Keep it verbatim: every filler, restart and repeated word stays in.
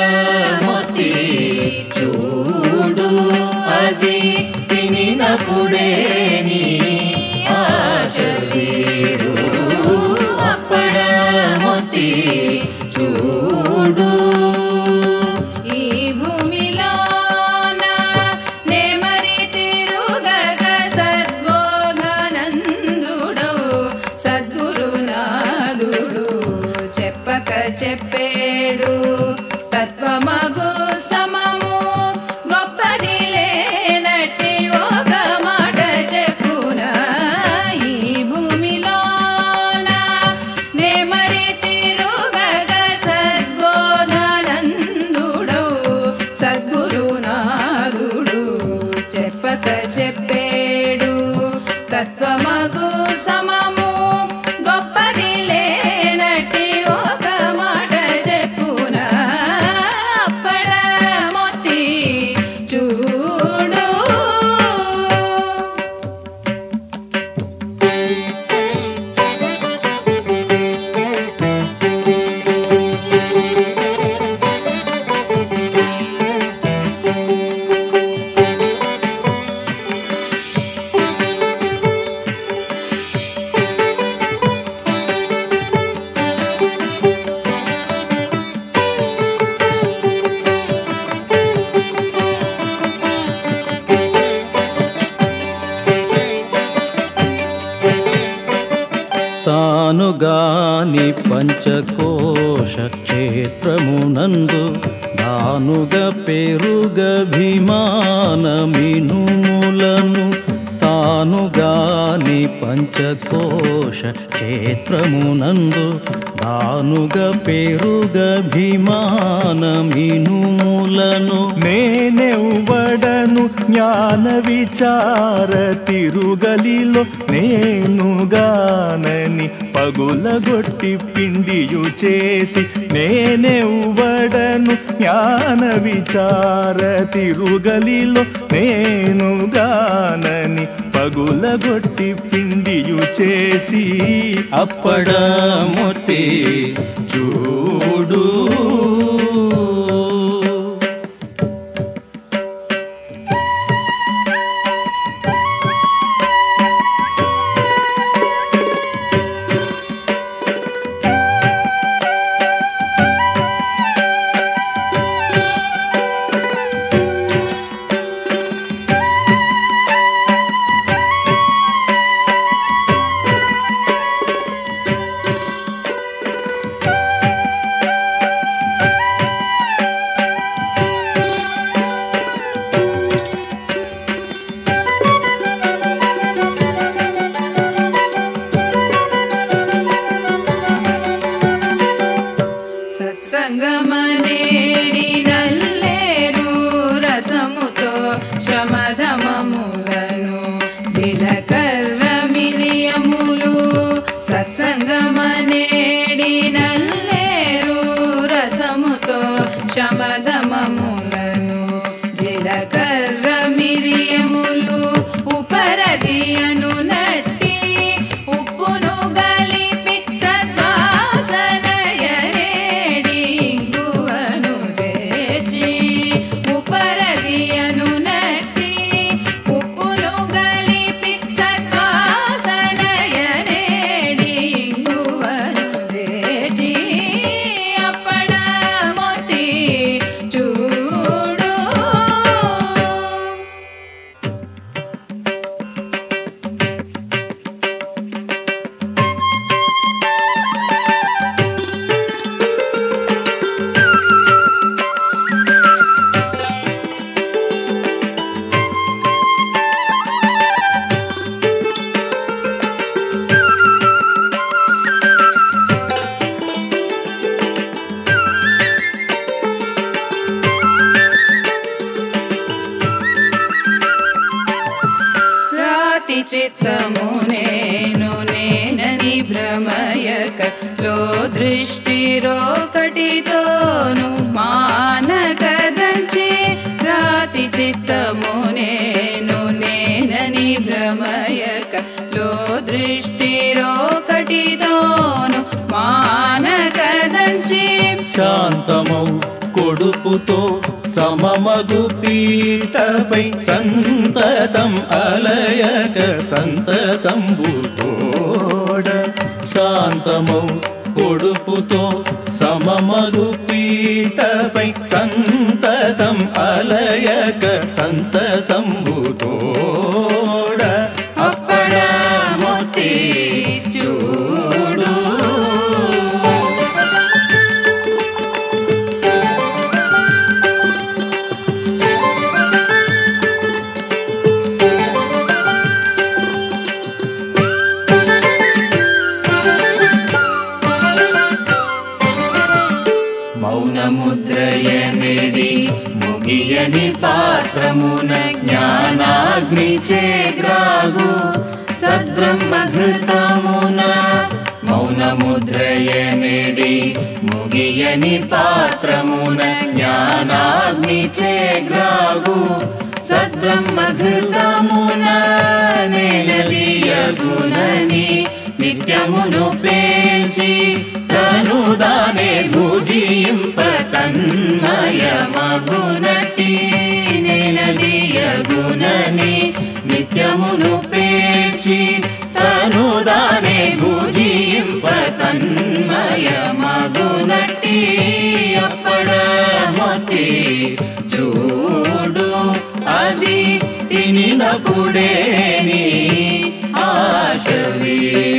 అప్పడమొత్తి చూడు అది తినినప్పుడే నీ ఆశ వీడు. అప్పడమొత్తి చూడు. ఈ భూమిలోన నేమరి తిరుగగ సద్బోధనందుడవు సద్గురునాథుడు చెప్పక చెప్పేడు తత్వమగు సమము గొప్పది లేనట్టి ఒక మాట చెప్పునా. ఈ భూమిలోన నేమరి తిరుగగ సద్బోధనందుడవు సద్గురునాథుడు చెప్పక చెప్పేడు తత్వమగు సమము గొప్పది లేనట్టి ఒక మాట చెప్పునా. అప్పడమొత్తి చూడు. తానుగాని పంచకోశ క్షేత్రమునందు దానుగ పెరుగ భీమానమినుములను. తానుగాని పంచకోశ క్షేత్రమునందు దానుగ పెరుగ భీమానమినుములను. నేనెవ్వడను జ్ఞాన విచార తిరుగలిలో నేనుగానని పగులగొట్టి పిండియు చేసి. నేనెవ్వడను జ్ఞాన విచార తిరుగలిలో నేనుగానని పగులగొట్టి పిండియు చేసి. అప్పడమొత్తి చూడు. సత్సంగమనేడి నల్లేరు రసముతో శమధమములను జీలకర్ర మిలియములు. సత్సంగమనేడి నల్లేరు రసముతో శమధమములను జీలకర్ర మిలియములు. ఉపరదియను నట్టి ఉప్పును గలిపి సద్వాసనయనేడి ఇంగువను చేర్చి. ఉపరదియను నట్టి ఉప్పును గలిపి సద్వాసనయనేడి ఇంగువను చేర్చి. అప్పడమొత్తి చూడు. రాతి చిత్తము నేను నేనని భ్రమయక లో దృష్టిరోకటితోను మానకదంచి. రాతి చిత్తము నేను నేనని భ్రమయక లో దృష్టిరోకటితోను మానకదంచి. శాంతమౌ కొడు కొడుపుతో సమమగు పీటపై సంతతం అలయక సంతసంబుతోడ శాంతమౌ కొడుపుతో సమమగు పీటపై సంతతం అలయక సంతసంబుతోడ అప్పడ మొత్తి చూడు మౌనముద్రయనిడి ముగియని పాత్రమున జ్ఞానాగ్ని చేగ్రాగు సద్బ్రహ్మఘృతమున మౌనముద్రయనిడి ముగియని పాత్రమున జ్ఞానాగ్ని చేగ్రాగు సద్బ్రహ్మఘృతమున నేనదియగునని నిత్యమును పేల్చి తను దానే భుజింప తన్మయమగునటి నేనదియగునని నిత్యమును పేల్చి తను దానే భుజింప తన్మయమగునటి అప్పడ మొత్తి చూడు అది తినినప్పుడే నీ ఆశ వీడు.